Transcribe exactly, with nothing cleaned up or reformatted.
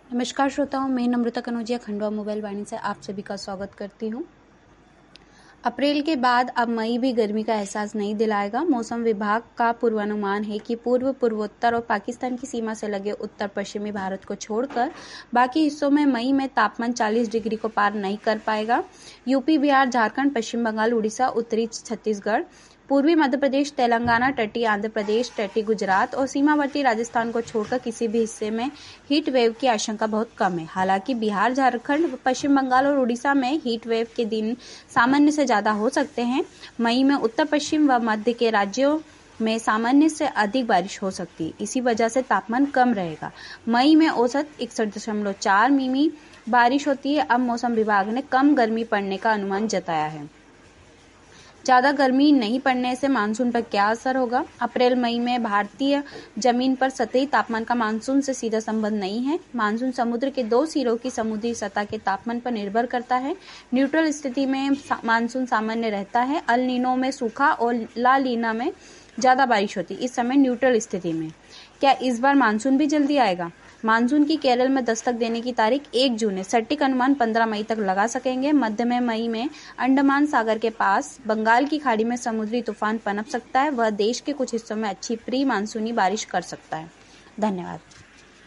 नमस्कार श्रोताओं, मैं नम्रता कनौजिया खंडवा मोबाइल वाणी से आप सभी का स्वागत करती हूँ। अप्रैल के बाद अब मई भी गर्मी का एहसास नहीं दिलाएगा। मौसम विभाग का पूर्वानुमान है कि पूर्व पूर्वोत्तर और पाकिस्तान की सीमा से लगे उत्तर पश्चिमी भारत को छोड़कर बाकी हिस्सों में मई में तापमान चालीस डिग्री को पार नहीं कर पाएगा। यूपी, बिहार, झारखंड, पश्चिम बंगाल, उड़ीसा, उत्तरी छत्तीसगढ़, पूर्वी मध्य प्रदेश, तेलंगाना, तटीय आंध्र प्रदेश, तटीय गुजरात और सीमावर्ती राजस्थान को छोड़कर किसी भी हिस्से में हीट वेव की आशंका बहुत कम है। हालांकि बिहार, झारखंड, पश्चिम बंगाल और उड़ीसा में हीट वेव के दिन सामान्य से ज्यादा हो सकते हैं। मई में उत्तर पश्चिम व मध्य के राज्यों में सामान्य से अधिक बारिश हो सकती है। इसी वजह से तापमान कम रहेगा। मई में औसत इकसठ दशमलव चार मिमी बारिश होती है। अब मौसम विभाग ने कम गर्मी पड़ने का अनुमान जताया है। ज्यादा गर्मी नहीं पड़ने से मानसून पर क्या असर होगा? अप्रैल मई में भारतीय जमीन पर सतही तापमान का मानसून से सीधा संबंध नहीं है। मानसून समुद्र के दो सिरों की समुद्री सतह के तापमान पर निर्भर करता है। न्यूट्रल स्थिति में मानसून सामान्य रहता है। अल नीनो में सूखा और ला लीना में ज्यादा बारिश होती है। इस समय न्यूट्रल स्थिति में क्या इस बार मानसून भी जल्दी आएगा? मानसून की केरल में दस्तक देने की तारीख एक जून है। सटीक अनुमान पंद्रह मई तक लगा सकेंगे। मध्य में मई में अंडमान सागर के पास बंगाल की खाड़ी में समुद्री तूफान पनप सकता है। वह देश के कुछ हिस्सों में अच्छी प्री मानसूनी बारिश कर सकता है। धन्यवाद।